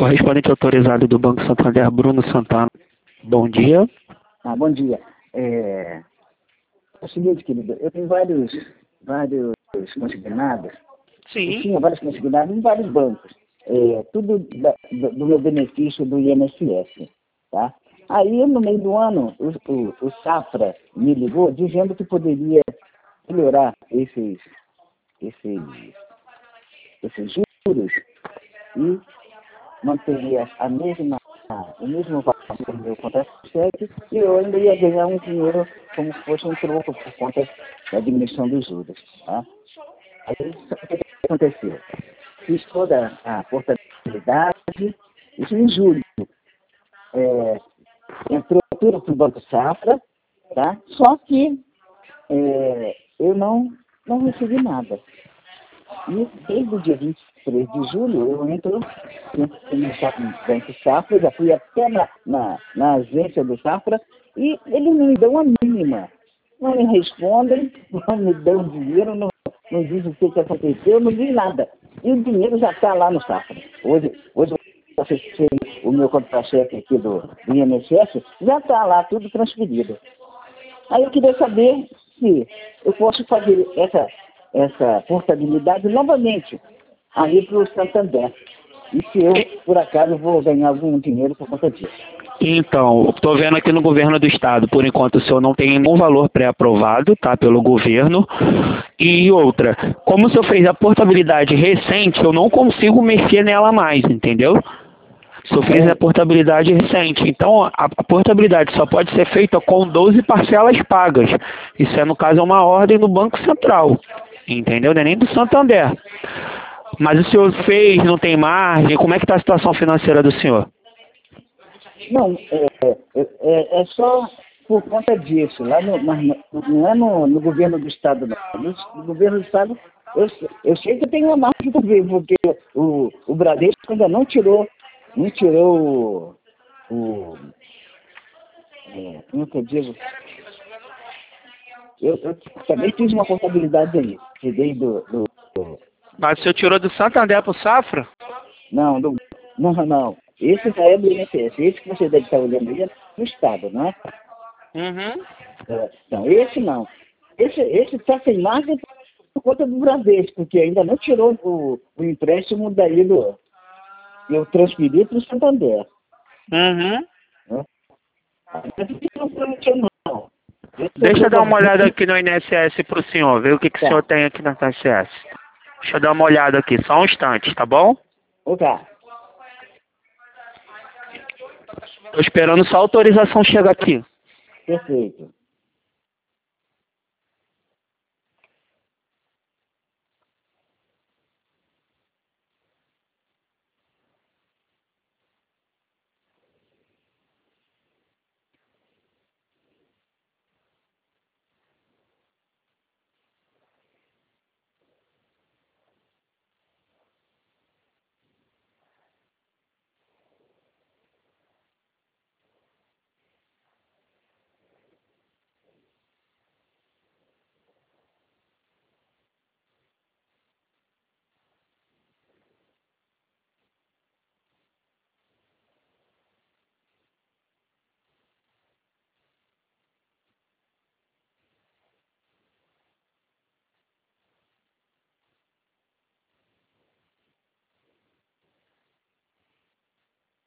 correspondente autorizado do Banco Santander, Bruno Santana. Bom dia. Bom dia. É o seguinte, querido, eu tenho vários consignados. Sim. Eu tinha vários consignados em vários bancos. Tudo do meu benefício do INSS. Tá? Aí, no meio do ano, o Safra me ligou dizendo que poderia melhorar esses juros e manteria o mesmo valor do meu contrato de cheque e eu ainda ia ganhar um dinheiro como se fosse um troco por conta da diminuição dos juros. Tá? Aí, o que aconteceu? Fiz toda a portabilidade, isso em julho. Entrou tudo para o Banco Safra, tá? Só que eu não recebi nada. E desde o dia 23 de julho eu entro no Banco Safra, já fui até na agência do Safra e eles não me dão a mínima. Não me respondem, não me dão dinheiro, não dizem o que aconteceu, não diz nada. E o dinheiro já está lá no Safra. Hoje eu acessei o meu contra-cheque aqui do INSS, já está lá tudo transferido. Aí eu queria saber se eu posso fazer essa portabilidade novamente aí para o Santander. E se eu, por acaso, vou ganhar algum dinheiro por conta disso. Então, estou vendo aqui no governo do estado, por enquanto o senhor não tem nenhum valor pré-aprovado, tá, pelo governo. E outra, como o senhor fez a portabilidade recente, eu não consigo mexer nela mais, entendeu? O senhor fez a portabilidade recente, então a portabilidade só pode ser feita com 12 parcelas pagas. Isso no caso é uma ordem do Banco Central, entendeu? Não é nem do Santander. Mas o senhor fez, não tem margem, como é que está a situação financeira do senhor? Não, é só por conta disso. Lá não é no governo do estado, não. No governo do estado, eu sei que tem uma margem também, porque o Bradesco ainda não tirou como é que eu digo? Eu também fiz uma contabilidade aí. Tirei Mas o senhor tirou do Santander para o Safra? Não. Esse já é do INSS. Esse que você deve estar olhando aí é do estado, não é? Uhum. Não, esse não. Esse está sem margem por conta do Bradesco, porque ainda não tirou o empréstimo daí eu transferi para o Santander. Uhum. Né? Mas isso não prometeu, não. Deixa eu dar uma olhada aqui no INSS para o senhor, ver o que o senhor tem aqui no INSS. Deixa eu dar uma olhada aqui, só um instante, tá bom? Tá. Tô esperando só a autorização chegar aqui. Perfeito.